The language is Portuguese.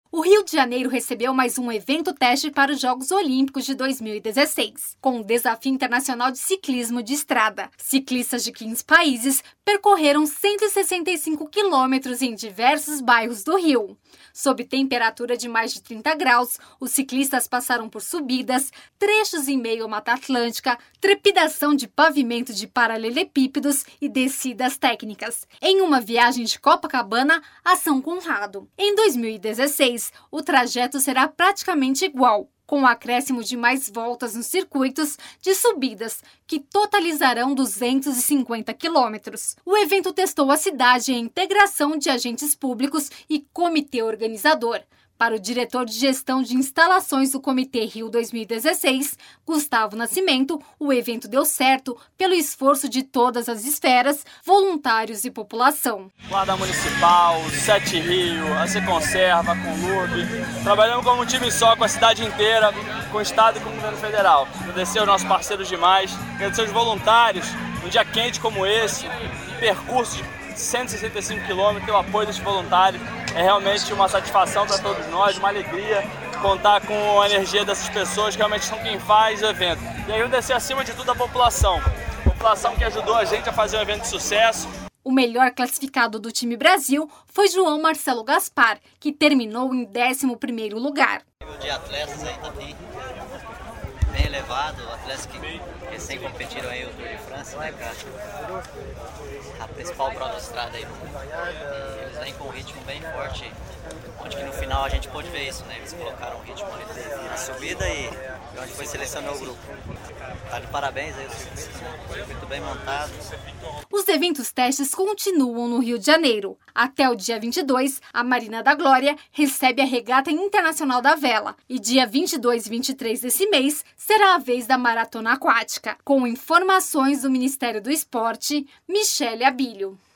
O Rio de Janeiro recebeu mais um evento teste para os Jogos Olímpicos de 2016, com o Desafio Internacional de Ciclismo de Estrada. Ciclistas de 15 países percorreram 165 quilômetros em diversos bairros do Rio. Sob temperatura de mais de 30 graus, os ciclistas passaram por subidas, trechos em meio à Mata Atlântica, trepidação de pavimento de paralelepípedos e descidas técnicas, em uma viagem de Copacabana a São Conrado. Em 2016, o trajeto será praticamente igual, com o acréscimo de mais voltas nos circuitos de subidas, que totalizarão 250 quilômetros. O evento testou a cidade em integração de agentes públicos e comitê organizador. Para o diretor de gestão de instalações do Comitê Rio 2016, Gustavo Nascimento, o evento deu certo pelo esforço de todas as esferas, voluntários e população. Guarda Municipal, Sete Rio, a Se Conserva, com o LUB, trabalhamos como um time só com a cidade inteira, com o Estado e com o Governo Federal. Agradecer aos nossos parceiros demais, agradecer aos voluntários, num dia quente como esse, percurso de 165 quilômetros, o apoio desses voluntários é realmente uma satisfação para todos nós, uma alegria contar com a energia dessas pessoas que realmente são quem faz o evento. E agradecer acima de tudo a população que ajudou a gente a fazer um evento de sucesso. O melhor classificado do time Brasil foi João Marcelo Gaspar, que terminou em 11º lugar. O nível de atletas aí tá bem elevado, atletas que recém competiram aí o Tour de France, né, cara? A principal prova de estrada aí no mundo. E eles vêm com um ritmo bem forte, onde que no final a gente pôde ver isso, né? Eles colocaram um ritmo ali na subida e onde foi selecionar o grupo. Tá de parabéns aí, o circuito bem montado. Os eventos testes continuam no Rio de Janeiro. Até o dia 22, a Marina da Glória recebe a Regata Internacional da Vela. E dia 22 e 23 desse mês será a vez da Maratona Aquática. Com informações do Ministério do Esporte, Michele Abílio.